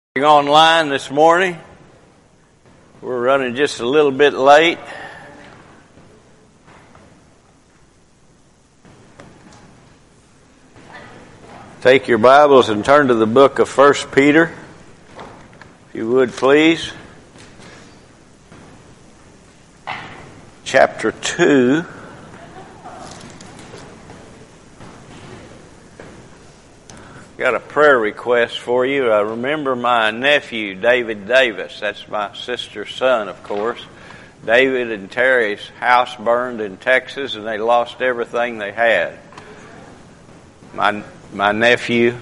Online this morning. We're running just a little bit late. Take your Bibles and turn to the book of 1 Peter, if you would please. Chapter 2. Got a prayer request for you. I remember my nephew, David Davis. That's my sister's son, of course. David and Terry's house burned in Texas, and they lost everything they had. My nephew,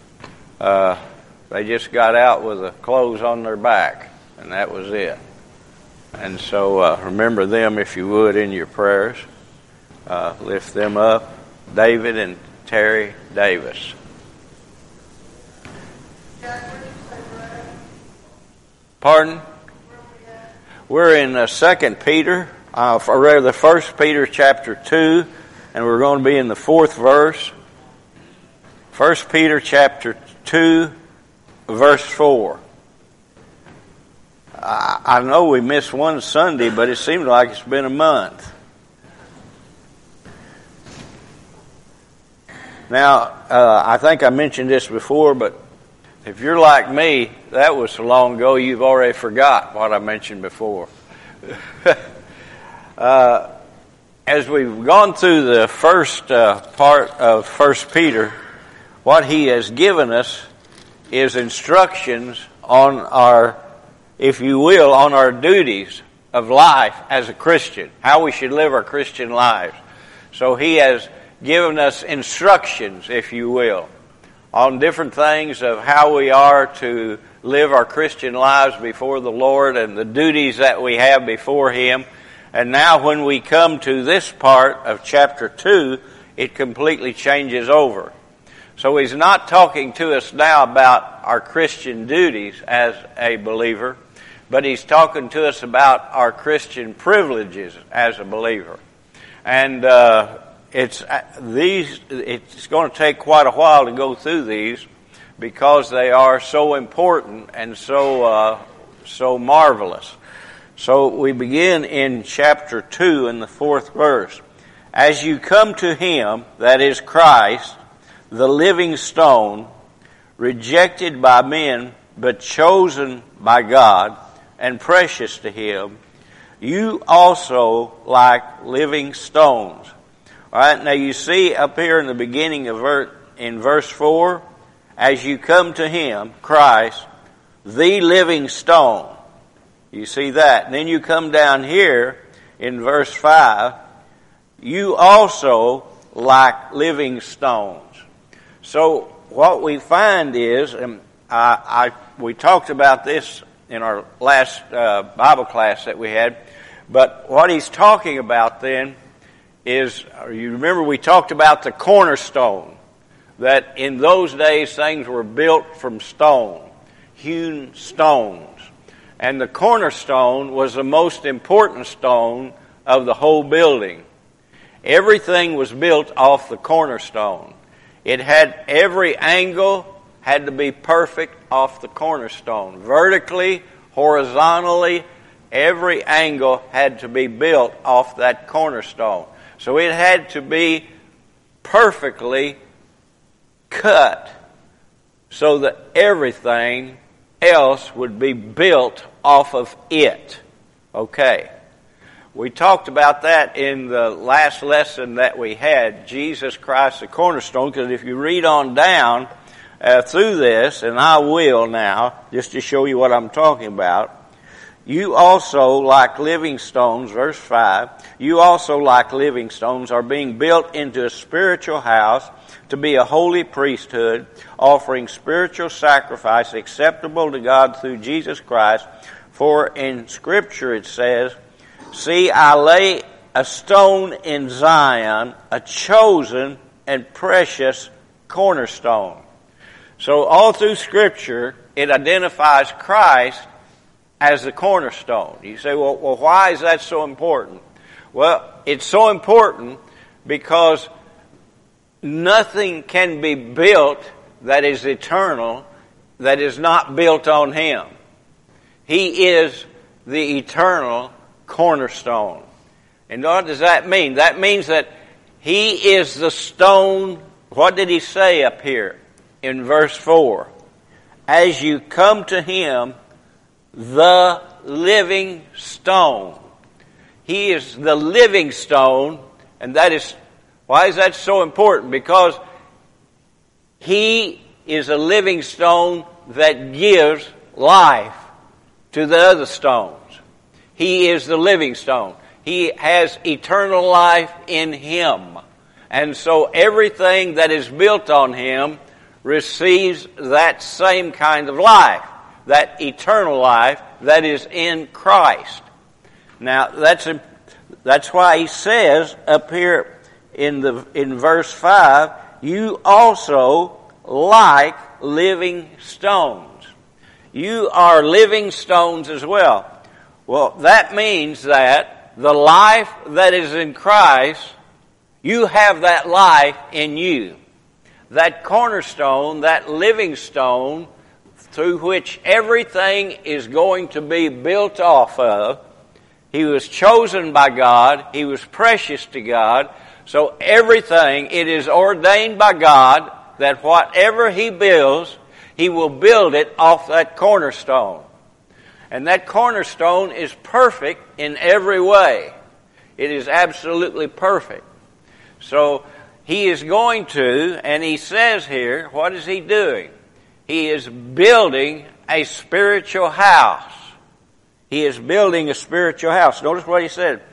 they just got out with the clothes on their back, and that was it. And so remember them, if you would, in your prayers. Lift them up, David and Terry Davis. Pardon? We're in 2 Peter, or rather 1 Peter chapter 2, and we're going to be in the 4th verse. 1 Peter chapter 2, verse 4. I know we missed one Sunday, but it seems like it's been a month. Now, I think I mentioned this before, but if you're like me, that was so long ago you've already forgot what I mentioned before. As we've gone through the first part of 1 Peter, what he has given us is instructions on our, if you will, on our duties of life as a Christian, how we should live our Christian lives. So he has given us instructions, if you will, on different things of how we are to live our Christian lives before the Lord and the duties that we have before Him. And now when we come to this part of chapter 2, it completely changes over. So He's not talking to us now about our Christian duties as a believer, but He's talking to us about our Christian privileges as a believer. And It's going to take quite a while to go through these because they are so important and so marvelous. So we begin in chapter 2 in the 4th verse. As you come to Him, that is Christ, the living stone, rejected by men but chosen by God and precious to Him, you also like living stones. All right, now you see up here in the beginning of in verse 4, as you come to Him, Christ, the living stone. You see that. And then you come down here in verse 5, you also like living stones. So what we find is, and we talked about this in our last Bible class that we had, but what he's talking about then is, you remember we talked about the cornerstone, that in those days things were built from stone, hewn stones. And the cornerstone was the most important stone of the whole building. Everything was built off the cornerstone. It had every angle had to be perfect off the cornerstone. Vertically, horizontally, every angle had to be built off that cornerstone. So it had to be perfectly cut so that everything else would be built off of it. Okay. We talked about that in the last lesson that we had, Jesus Christ the cornerstone, because if you read on down through this, and I will now, just to show you what I'm talking about, you also, like living stones, verse 5, you also, like living stones, are being built into a spiritual house to be a holy priesthood, offering spiritual sacrifice acceptable to God through Jesus Christ. For in Scripture it says, see, I lay a stone in Zion, a chosen and precious cornerstone. So all through Scripture, it identifies Christ as the cornerstone. You say, well, why is that so important? Well, it's so important because nothing can be built that is eternal that is not built on him. He is the eternal cornerstone. And what does that mean? That means that he is the stone. What did he say up here in verse 4? As you come to him, the living stone. He is the living stone, and that is, why is that so important? Because he is a living stone that gives life to the other stones. He is the living stone. He has eternal life in him. And so everything that is built on him receives that same kind of life, that eternal life that is in Christ. Now, that's why he says up here in verse 5, you also like living stones. You are living stones as well. Well, that means that the life that is in Christ, you have that life in you. That cornerstone, that living stone, through which everything is going to be built off of. He was chosen by God. He was precious to God. So everything, it is ordained by God that whatever he builds, he will build it off that cornerstone. And that cornerstone is perfect in every way. It is absolutely perfect. So he is going to, and he says here, what is he doing? He is building a spiritual house. He is building a spiritual house. Notice what he said.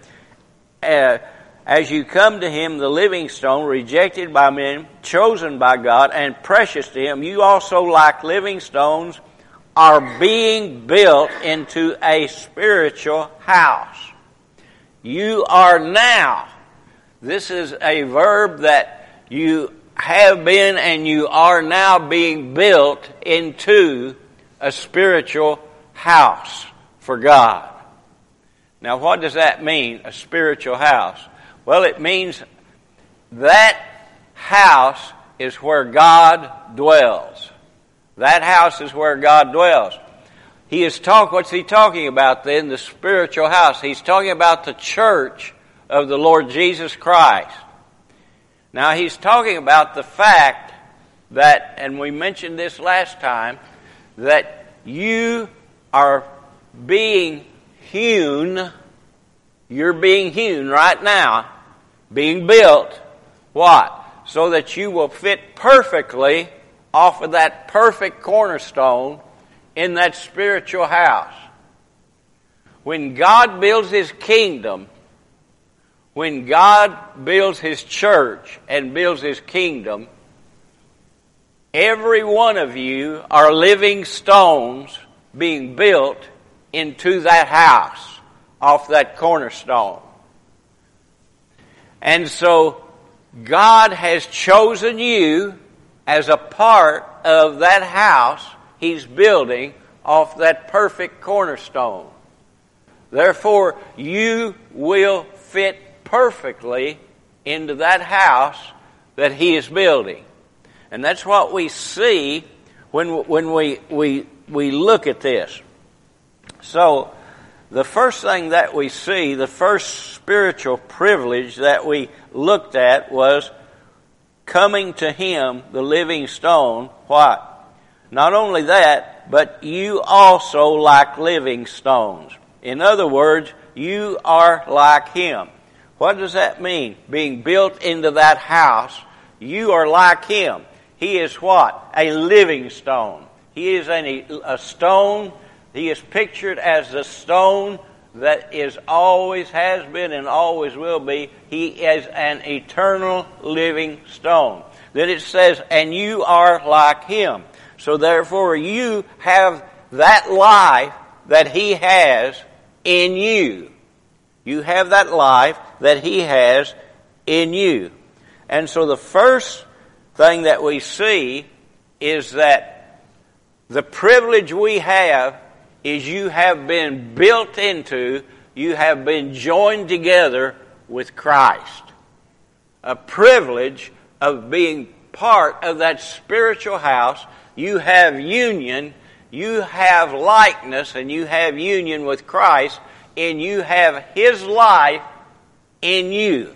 As you come to him, the living stone, rejected by men, chosen by God, and precious to him, you also, like living stones, are being built into a spiritual house. You are now. This is a verb that you have been and you are now being built into a spiritual house for God. Now, what does that mean, a spiritual house? Well, it means that house is where God dwells. That house is where God dwells. What's he talking about then? The spiritual house. He's talking about the church of the Lord Jesus Christ. Now, he's talking about the fact that, and we mentioned this last time, that you are being hewn. You're being hewn right now, being built. What? So that you will fit perfectly off of that perfect cornerstone in that spiritual house. When God builds his kingdom, when God builds his church and builds his kingdom, every one of you are living stones being built into that house off that cornerstone. And so God has chosen you as a part of that house he's building off that perfect cornerstone. Therefore, you will fit perfectly into that house that he is building. And that's what we see when we look at this. So, the first thing that we see, the first spiritual privilege that we looked at was coming to him, the living stone. What? Not only that, but you also like living stones. In other words, you are like him. What does that mean? Being built into that house, you are like him. He is what? A living stone. He is a stone. He is pictured as the stone that always has been and always will be. He is an eternal living stone. Then it says, and you are like him. So therefore you have that life that he has in you. You have that life that he has in you. And so the first thing that we see is that the privilege we have is you have been built into, you have been joined together with Christ. A privilege of being part of that spiritual house you have union, you have likeness, and you have union with Christ, and you have His life in you.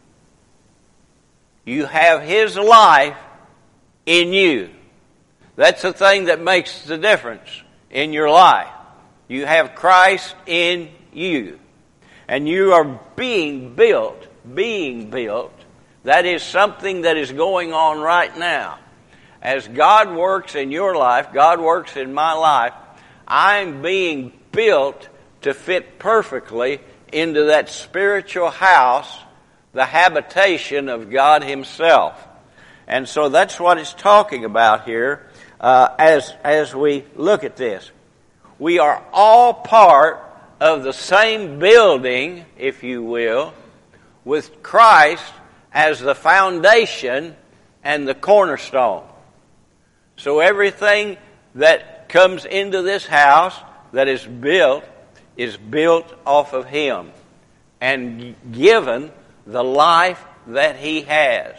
You have His life in you. That's the thing that makes the difference in your life. You have Christ in you. And you are being built. That is something that is going on right now. As God works in your life, God works in my life, I'm being built to fit perfectly into that spiritual house, the habitation of God Himself. And so that's what it's talking about here as we look at this. We are all part of the same building, if you will, with Christ as the foundation and the cornerstone. So everything that comes into this house that is built off of Him and given the life that He has.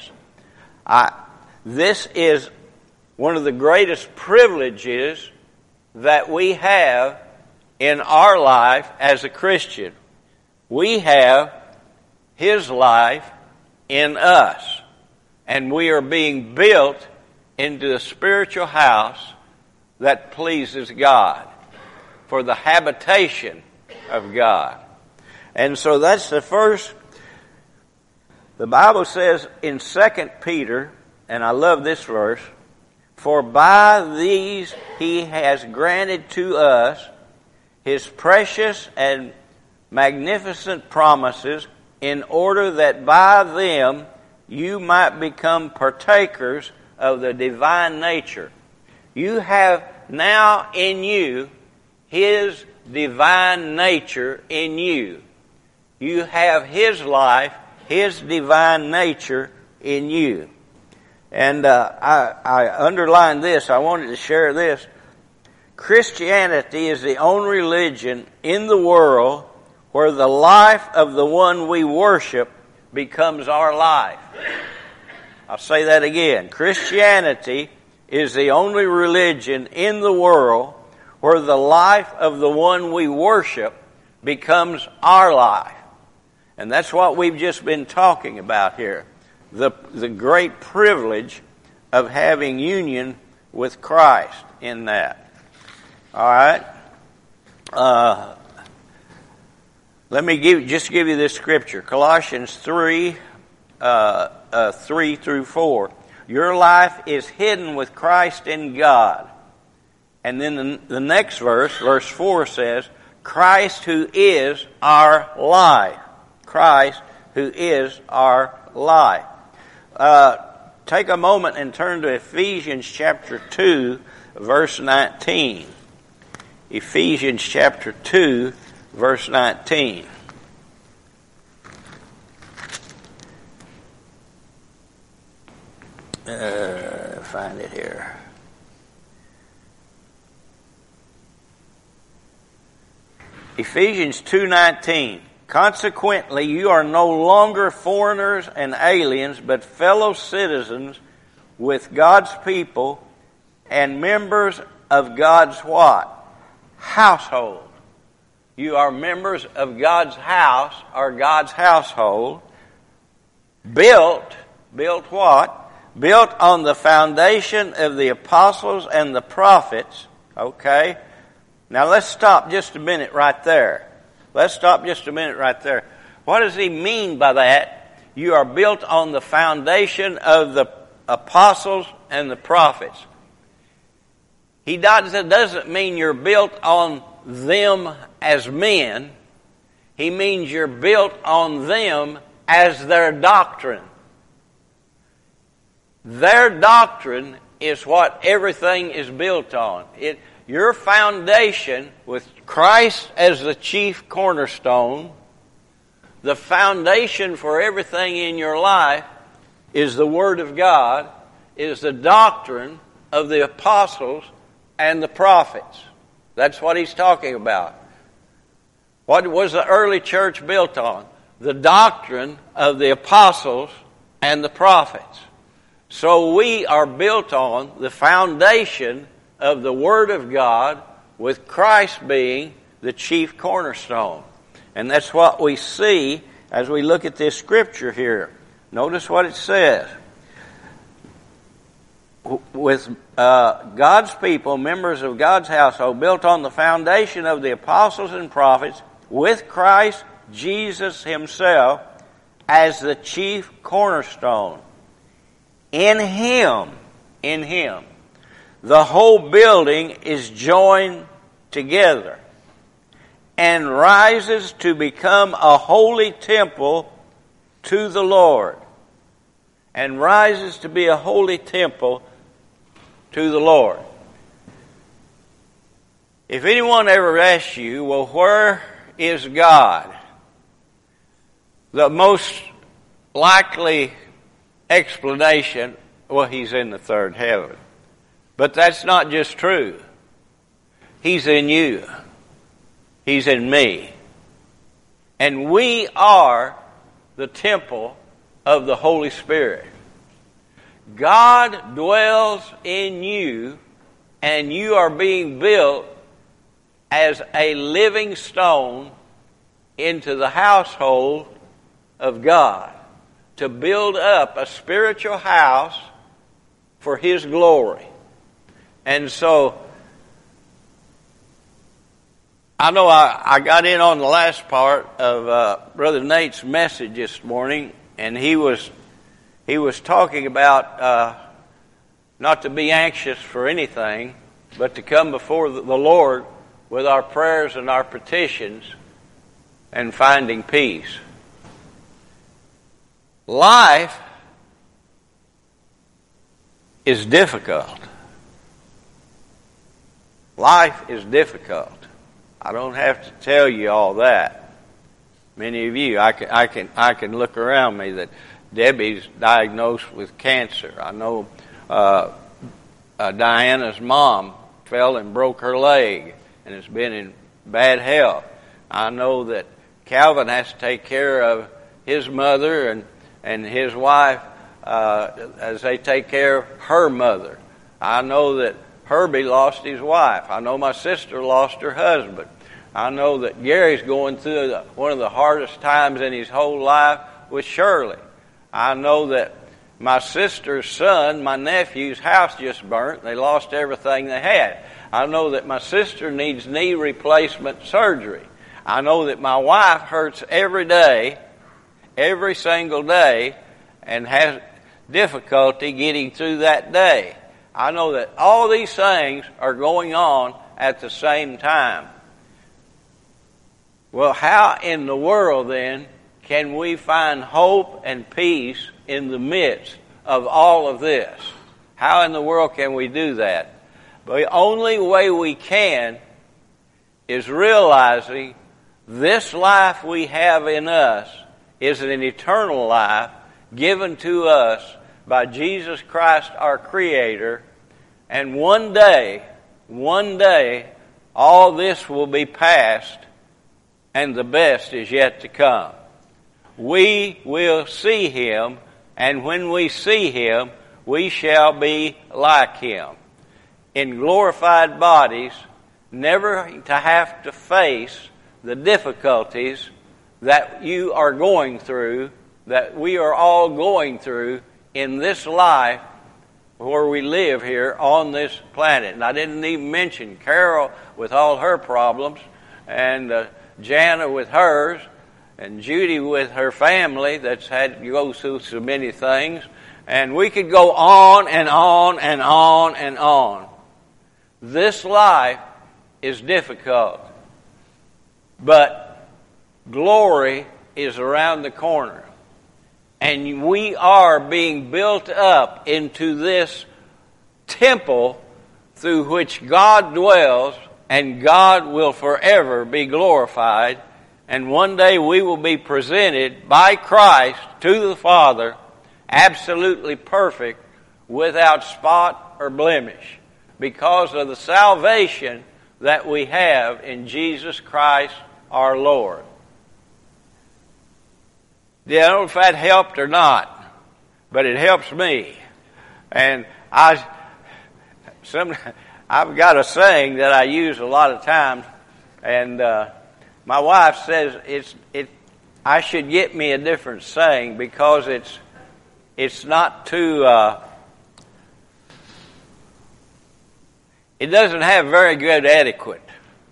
This is one of the greatest privileges that we have in our life as a Christian. We have His life in us, and we are being built into a spiritual house that pleases God, for the habitation of God. And so that's the first. The Bible says in 2 Peter, and I love this verse, for by these He has granted to us His precious and magnificent promises, in order that by them you might become partakers of the divine nature. You have now in you His divine nature in you. You have His life, His divine nature in you. And I underlined this. I wanted to share this. Christianity is the only religion in the world where the life of the one we worship becomes our life. I'll say that again. Christianity is the only religion in the world where the life of the one we worship becomes our life. And that's what we've just been talking about here. The great privilege of having union with Christ in that. All right? Let me give you this scripture. Colossians 3, 3 through 4. Your life is hidden with Christ in God. And then the next verse, verse 4 says, Christ who is our life. Christ who is our life. Take a moment and turn to Ephesians chapter 2, verse 19. Ephesians chapter 2, verse 19. Find it here. Ephesians 2:19. Consequently, you are no longer foreigners and aliens, but fellow citizens with God's people and members of God's what? Household. You are members of God's house or God's household. Built what? Built on the foundation of the apostles and the prophets. Okay? Now let's stop just a minute right there. Let's stop just a minute right there. What does he mean by that? You are built on the foundation of the apostles and the prophets. He doesn't mean you're built on them as men. He means you're built on them as their doctrine. Their doctrine is what everything is built on. Your foundation with Christ as the chief cornerstone, the foundation for everything in your life is the Word of God, is the doctrine of the apostles and the prophets. That's what he's talking about. What was the early church built on? The doctrine of the apostles and the prophets. So we are built on the foundation of the Word of God, with Christ being the chief cornerstone. And that's what we see as we look at this scripture here. Notice what it says. With God's people, members of God's household, built on the foundation of the apostles and prophets, with Christ Jesus himself as the chief cornerstone. In him, the whole building is joined together and rises to become a holy temple to the Lord. And rises to be a holy temple to the Lord. If anyone ever asks you, well, where is God? The most likely explanation, well, he's in the third heaven. But that's not just true. He's in you. He's in me. And we are the temple of the Holy Spirit. God dwells in you, and you are being built as a living stone into the household of God, to build up a spiritual house for His glory. And so, I know I got in on the last part of Brother Nate's message this morning, and he was talking about not to be anxious for anything, but to come before the Lord with our prayers and our petitions and finding peace. Life is difficult. Life is difficult. I don't have to tell you all that. Many of you, I can look around me that Debbie's diagnosed with cancer. I know Diana's mom fell and broke her leg and has been in bad health. I know that Calvin has to take care of his mother and his wife as they take care of her mother. I know that Herbie lost his wife. I know my sister lost her husband. I know that Gary's going through one of the hardest times in his whole life with Shirley. I know that my sister's son, my nephew's house just burnt. They lost everything they had. I know that my sister needs knee replacement surgery. I know that my wife hurts every day, every single day, and has difficulty getting through that day. I know that all these things are going on at the same time. Well, how in the world then can we find hope and peace in the midst of all of this? How in the world can we do that? The only way we can is realizing this life we have in us is an eternal life given to us by Jesus Christ our Creator, and one day, all this will be past and the best is yet to come. We will see Him, and when we see Him, we shall be like Him in glorified bodies, never to have to face the difficulties that you are going through, that we are all going through in this life where we live here on this planet. And I didn't even mention Carol with all her problems, and Jana with hers, and Judy with her family that's had to go through so many things. And we could go on and on and on and on. This life is difficult, but glory is around the corner. And we are being built up into this temple through which God dwells, and God will forever be glorified. And one day we will be presented by Christ to the Father, absolutely perfect, without spot or blemish, because of the salvation that we have in Jesus Christ our Lord. I don't know if that helped or not, but it helps me. And I've got a saying that I use a lot of times, and my wife says I should get me a different saying because it's not too. It doesn't have very good etiquette.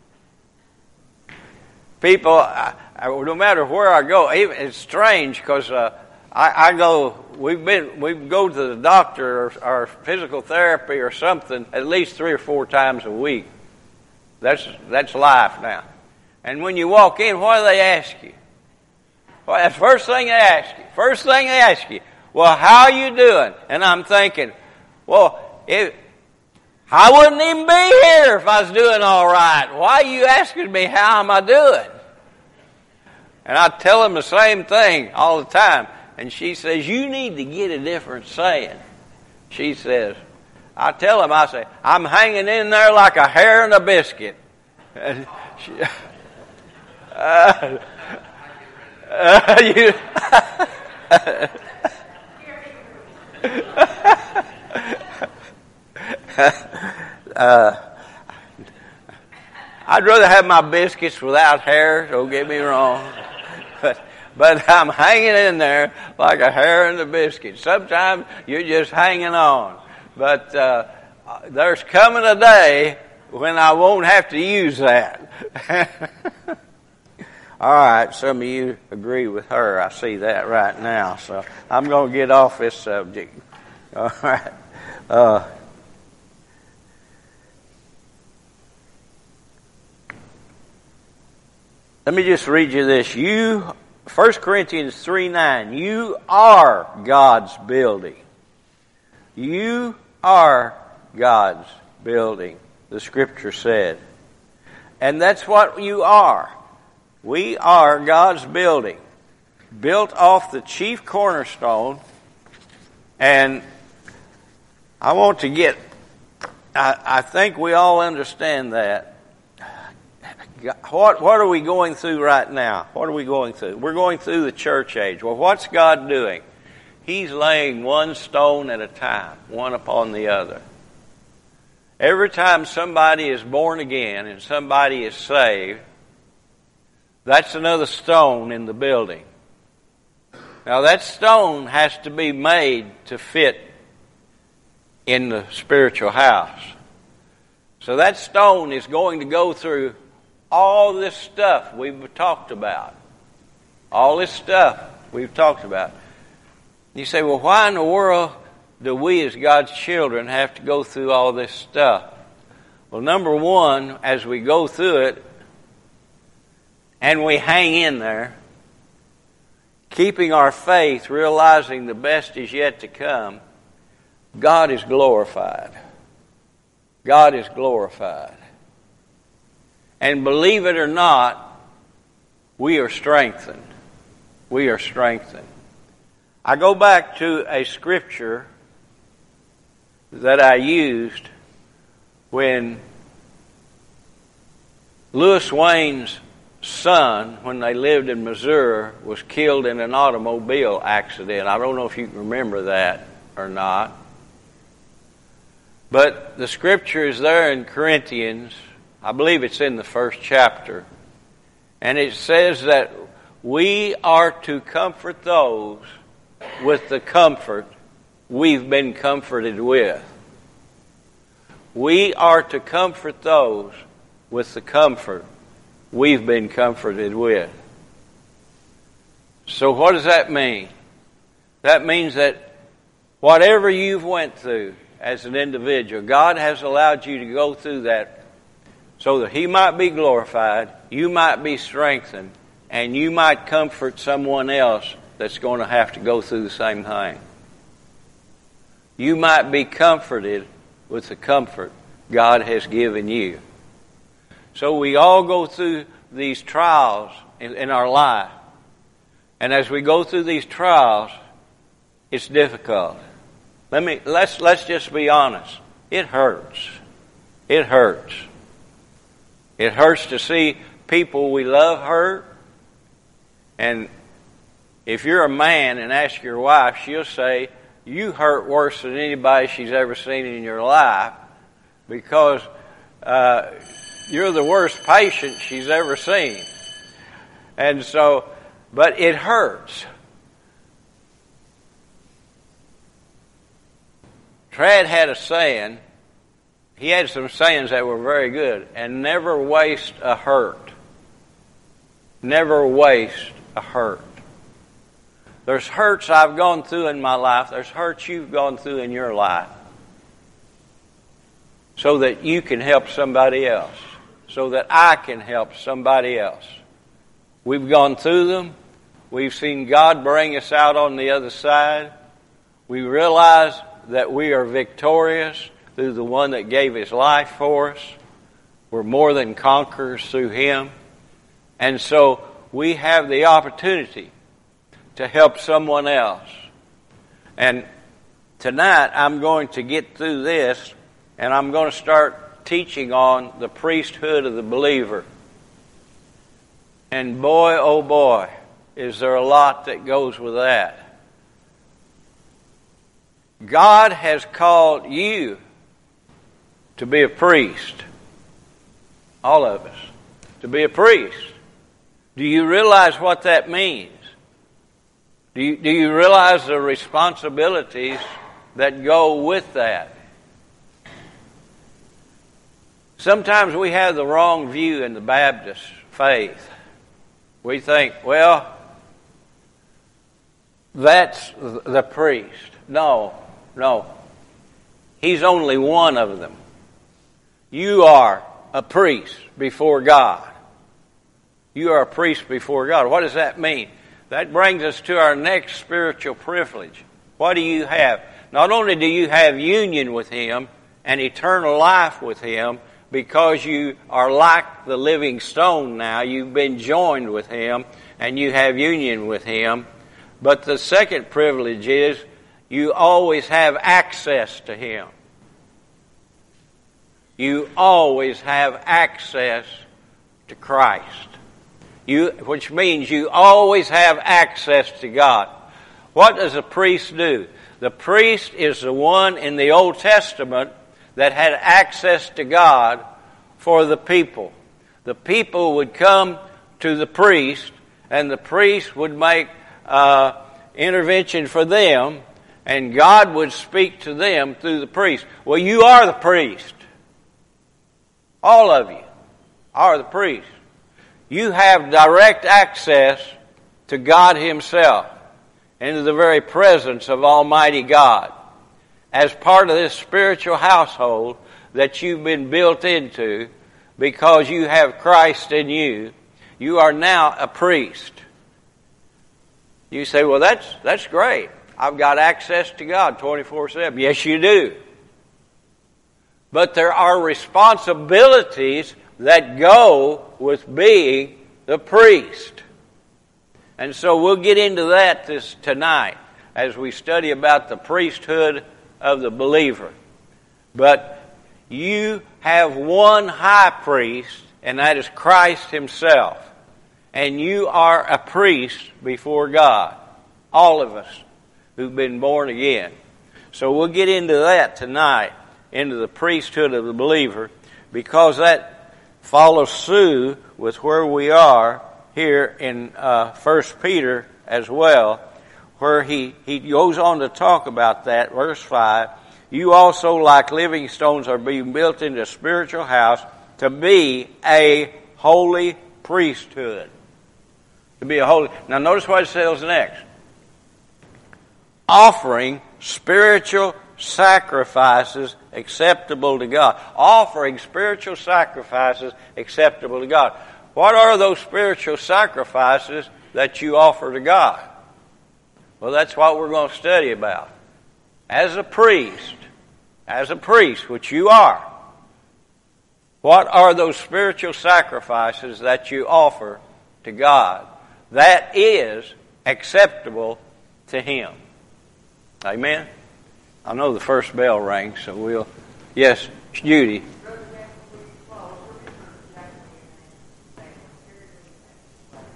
People, no matter where I go, it's strange because I go. We go to the doctor or physical therapy or something at least 3 or 4 times a week. That's life now. And when you walk in, what do they ask you? Well, that's the first thing they ask you. First thing they ask you, well, how are you doing? And I'm thinking, well, I wouldn't even be here if I was doing all right. Why are you asking me how am I doing? And I tell them the same thing all the time. And she says, you need to get a different saying. She says, I tell them, I say, I'm hanging in there like a hair in a biscuit. And she, I'd rather have my biscuits without hair, don't get me wrong. But I'm hanging in there like a hair in the biscuit. Sometimes you're just hanging on. But there's coming a day when I won't have to use that. All right, some of you agree with her. I see that right now. So I'm going to get off this subject. All right. Let me just read you this. 1 Corinthians 3:9, you are God's building. You are God's building, the Scripture said. And that's what you are. We are God's building, built off the chief cornerstone. And I want to I think we all understand that. What are we going through right now? What are we going through? We're going through the church age. Well, what's God doing? He's laying one stone at a time, one upon the other. Every time somebody is born again and somebody is saved, that's another stone in the building. Now that stone has to be made to fit in the spiritual house. So that stone is going to go through all this stuff we've talked about. All this stuff we've talked about. You say, well, why in the world do we as God's children have to go through all this stuff? Well, number one, as we go through it, and we hang in there, keeping our faith, realizing the best is yet to come, God is glorified. God is glorified. And believe it or not, we are strengthened. We are strengthened. I go back to a scripture that I used when Lewis Wayne's son, when they lived in Missouri, was killed in an automobile accident. I don't know if you can remember that or not. But the scripture is there in Corinthians. I believe it's in the 1st chapter. And it says that we are to comfort those with the comfort we've been comforted with. We are to comfort those with the comfort we've been comforted with. So what does that mean? That means that whatever you've went through as an individual, God has allowed you to go through that so that He might be glorified, you might be strengthened, and you might comfort someone else that's going to have to go through the same thing. You might be comforted with the comfort God has given you. So we all go through these trials in our life. And as we go through these trials, it's difficult. Let's just be honest. It hurts. It hurts. It hurts to see people we love hurt. And if you're a man and ask your wife, she'll say, you hurt worse than anybody she's ever seen in your life, because you're the worst patient she's ever seen. And so, but it hurts. Trad had a saying. He had some sayings that were very good. And never waste a hurt. Never waste a hurt. There's hurts I've gone through in my life. There's hurts you've gone through in your life. So that you can help somebody else. So that I can help somebody else. We've gone through them. We've seen God bring us out on the other side. We realize that we are victorious through the one that gave His life for us. We're more than conquerors through Him. And so we have the opportunity to help someone else. And tonight I'm going to get through this, and I'm going to start teaching on the priesthood of the believer. And boy, oh boy, is there a lot that goes with that. God has called you to be a priest. All of us. To be a priest. Do you realize what that means? Do you realize the responsibilities that go with that? Sometimes we have the wrong view in the Baptist faith. We think, well, that's the priest. No. He's only one of them. You are a priest before God. You are a priest before God. What does that mean? That brings us to our next spiritual privilege. What do you have? Not only do you have union with Him and eternal life with Him, because you are like the living stone now, you've been joined with Him and you have union with Him. But the second privilege is you always have access to Him. You always have access to Christ. Which means you always have access to God. What does a priest do? The priest is the one in the Old Testament that had access to God for the people. The people would come to the priest, and the priest would make intervention for them, and God would speak to them through the priest. Well, you are the priest. All of you are the priest. You have direct access to God Himself, into the very presence of Almighty God. As part of this spiritual household that you've been built into, because you have Christ in you, you are now a priest. You say, well, that's great. I've got access to God 24/7. Yes, you do. But there are responsibilities that go with being the priest. And so we'll get into that tonight as we study about the priesthood of the believer. But you have one high priest, and that is Christ Himself. And you are a priest before God. All of us who've been born again. So we'll get into that tonight, into the priesthood of the believer, because that follows suit with where we are here in 1 Peter as well, where he goes on to talk about that. Verse 5, you also, like living stones, are being built into a spiritual house to be a holy priesthood. To be a holy... Now notice what it says next. Offering spiritual sacrifices acceptable to God. Offering spiritual sacrifices acceptable to God. What are those spiritual sacrifices that you offer to God? Well, that's what we're going to study about. As a priest, which you are, what are those spiritual sacrifices that you offer to God that is acceptable to Him? Amen? I know the first bell rang, so we'll... Yes, Judy.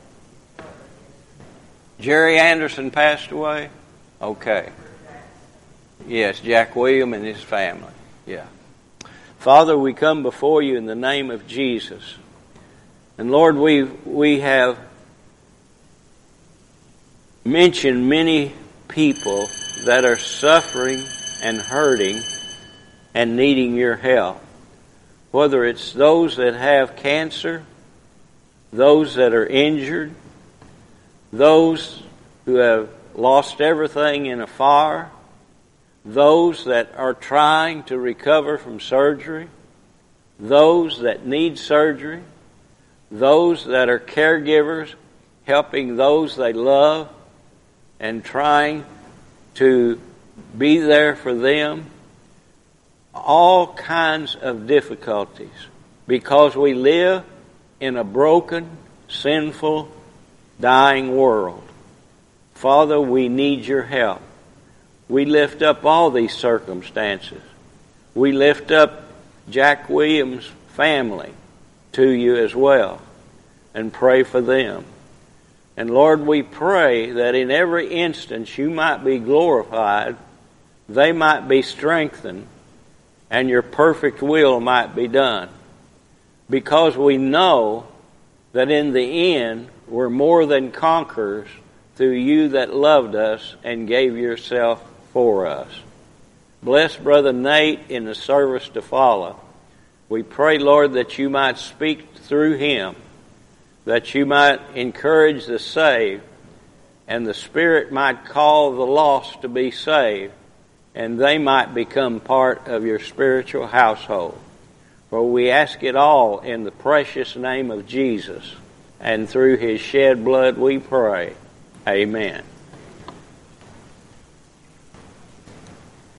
Jerry Anderson passed away? Okay. Yes, Jack William and his family. Yeah. Father, we come before you in the name of Jesus. And Lord, we have mentioned many people that are suffering and hurting and needing your help. Whether it's those that have cancer, those that are injured, those who have lost everything in a fire, those that are trying to recover from surgery, those that need surgery, those that are caregivers helping those they love and trying to be there for them. All kinds of difficulties because we live in a broken, sinful, dying world. Father, we need your help. We lift up all these circumstances. We lift up Jack Williams' family to you as well and pray for them. And Lord, we pray that in every instance you might be glorified, they might be strengthened, and your perfect will might be done. Because we know that in the end we're more than conquerors through you that loved us and gave yourself for us. Bless Brother Nate in the service to follow. We pray, Lord, that you might speak through him, that you might encourage the saved, and the Spirit might call the lost to be saved, and they might become part of your spiritual household. For we ask it all in the precious name of Jesus, and through his shed blood we pray. Amen.